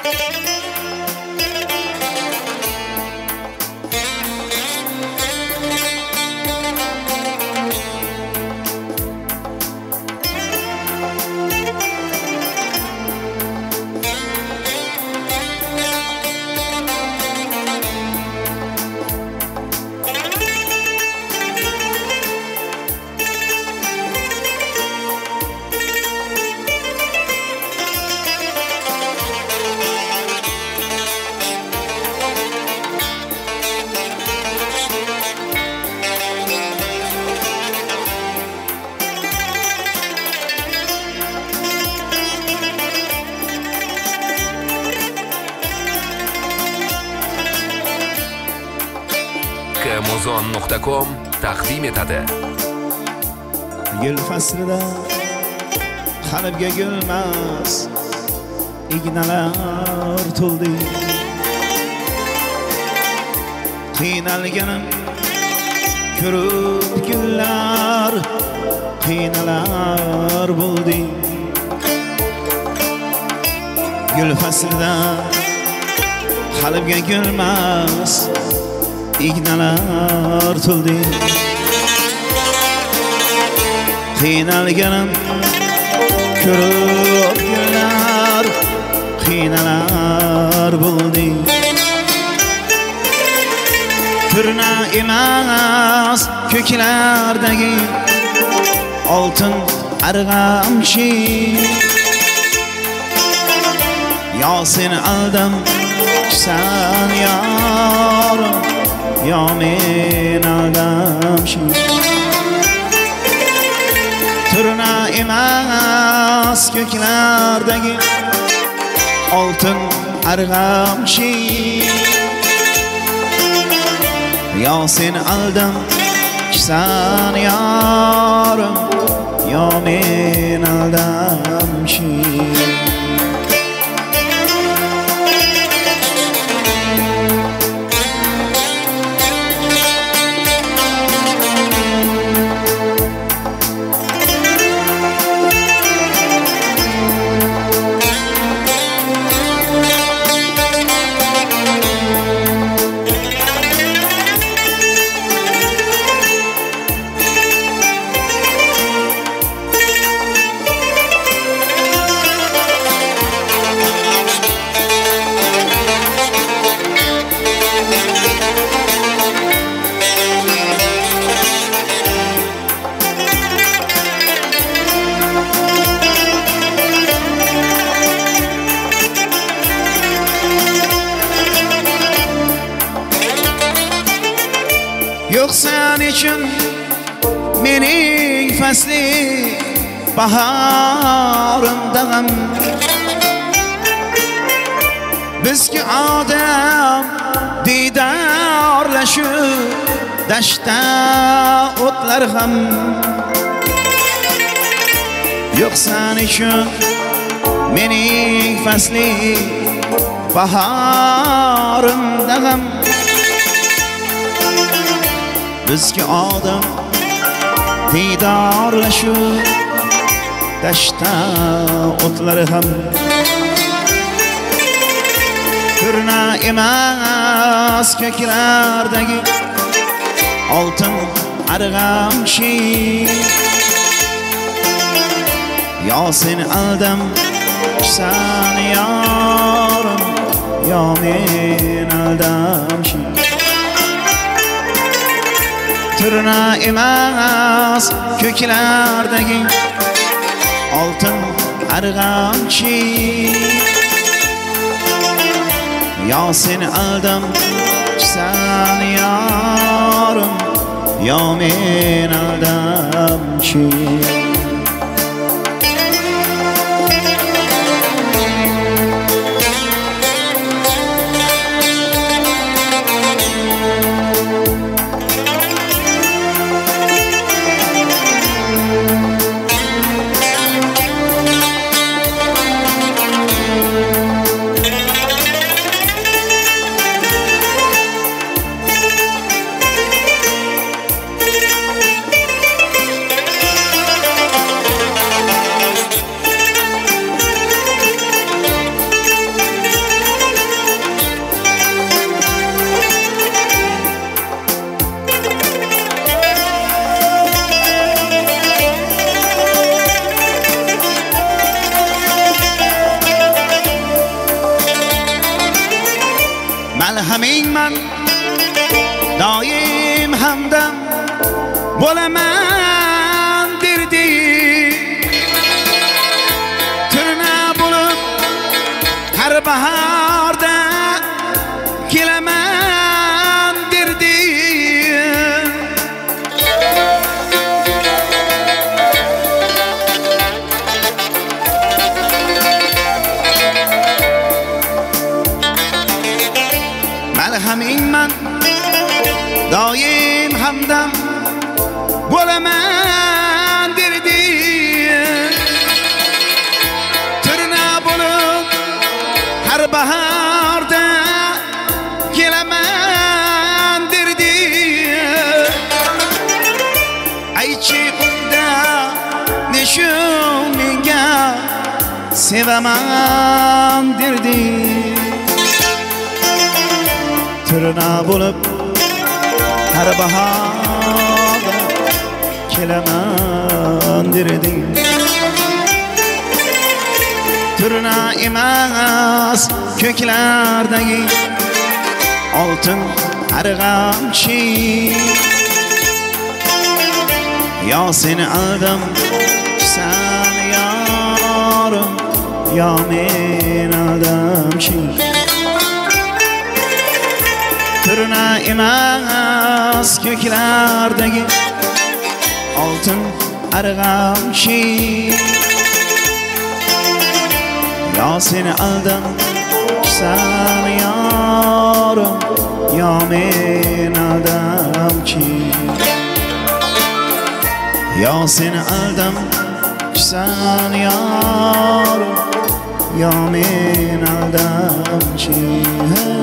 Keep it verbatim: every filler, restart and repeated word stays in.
amazon nuqta com taqdim etadi. Gul faslida qalbga gulmas ignalar to'ldi. Qiynalganim ko'rib gullar qiynalar bo'ldi. Gul faslida qalbga gulmas ignalar to'ldi. Qiynalganim ko'rib gullar qiynalar bo'ldi. Turna emas ko'klardagi oltin arg'amchi, yo sen aldam san yorim, yo men aldamchi. Turna emas ko'klardagi oltin arg'amchi, yo sen aldam san yorim, yo men aldamchi. Yo'q sen için mening fasli baharımdagam. Bizki odam diydorlashib dashtda o'tlar ham. Yo'q sen için mening fasli baharımdagam. Bizki odam diydorlashib dashtda o'tlar ham. Turna emas ko'klardagi oltin arg'amchi, yo sen aldam san yorim, yo men aldamchi. Turna emas ko'klardagi oltin arg'amchi, yo sen aldam san yorim, yo men aldamchi. همین من دایم همدم bo'laman derdi turna bo'lib har bahorda kelaman derdi همین من دایم همدم bo'laman derdi turna bo'lib har bahorda kelaman derdi aychi unda neshu menga sevaman derdi turna bo'lib har bahorda kelaman derdi turna emas ko'klardagi oltin arg'amchi yo seni aldam san yorim yo men aldamchi turna emas ko'klardagi oltin arg'amchi yo seni aldam san yorim yo men aldamchi yo seni aldam san yorim yo men aldamchi